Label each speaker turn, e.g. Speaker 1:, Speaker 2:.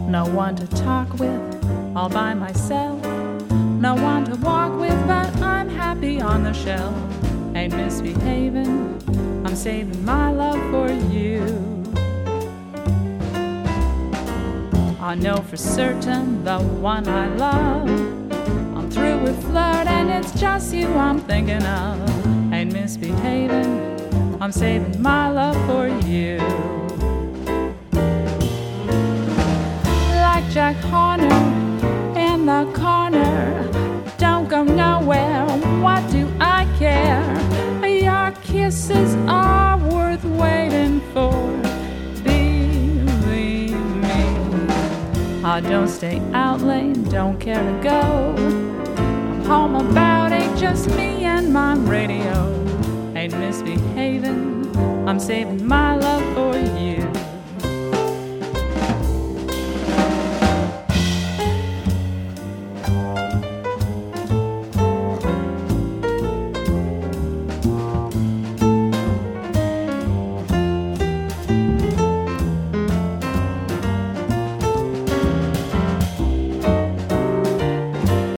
Speaker 1: No one to talk with, all by myself. No one to walk with, but I'm happy on the shelf. Ain't misbehaving, I'm saving my love for you. I know for certain the one I love. I'm through with flirt and it's just you I'm thinking of. Ain't misbehaving, I'm saving my love for you. Like Jack Horner in the corner, don't go nowhere, what do I care? Your kisses are worth waiting for, believe me. I don't stay out late, don't care to go. I'm home about 8, just me and my radio. Ain't misbehaving, I'm saving my love for you.